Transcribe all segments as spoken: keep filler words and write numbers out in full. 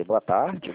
boa tarde.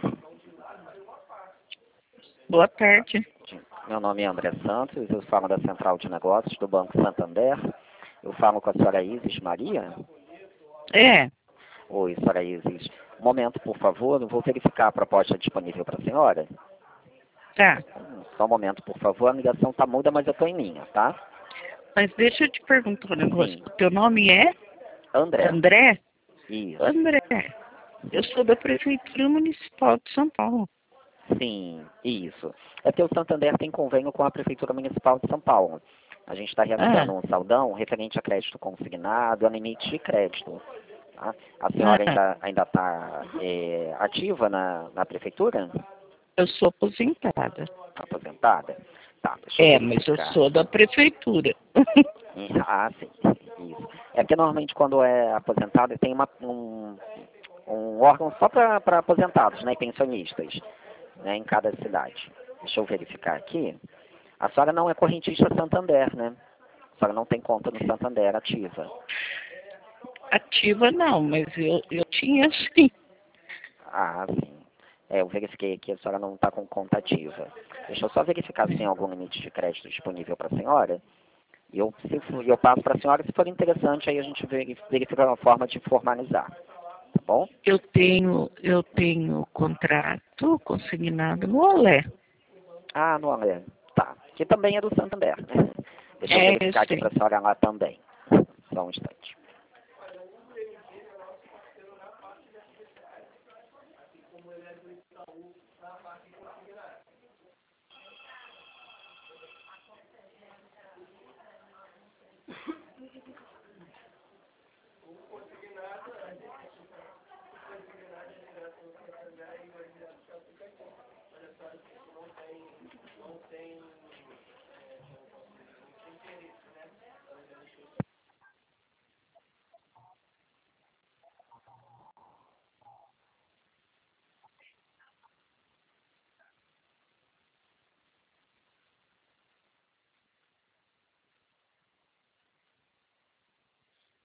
Boa tarde. Meu nome é André Santos, eu falo da Central de Negócios do Banco Santander. Eu falo com a senhora Isis Maria. É, Oi, senhora Isis. Um momento, por favor, eu vou verificar a proposta disponível para a senhora. tá. Hum, Só um momento, por favor, a ligação está muda, mas eu estou em linha, tá? Mas deixa eu te perguntar um negócio. Sim. O teu nome é André. André? Isso. André, eu sou da Prefeitura Municipal de São Paulo. Sim, isso. É que o Santander tem convênio com a Prefeitura Municipal de São Paulo. A gente está realizando Ah, um saldão referente a crédito consignado, a limite de crédito. Tá? A senhora ah, ainda ainda está é, ativa na, na prefeitura? eu sou aposentada. Tá aposentada? Tá, deixa eu É, mas eu verificar. sou da Prefeitura. Hum, Ah, sim, isso. É porque normalmente quando é aposentado tem uma, um, um órgão só para aposentados, né, e pensionistas, né, em cada cidade. Deixa eu verificar aqui. A senhora não é correntista Santander, né? A senhora não tem conta no Santander ativa. Ativa não, mas eu, eu tinha sim. Ah, sim. É, eu verifiquei aqui, a senhora não está com conta ativa. Deixa eu só verificar se tem algum limite de crédito disponível para a senhora. E eu, se for- eu passo para a senhora, se for interessante, aí a gente veri- verifica uma forma de formalizar. Tá bom? Eu tenho, eu tenho contrato consignado no Olé. Ah, no Alê. Tá. Que também é do Santander, né? Deixa eu É, eu verificar aqui para sei. a senhora lá também. Só um instante.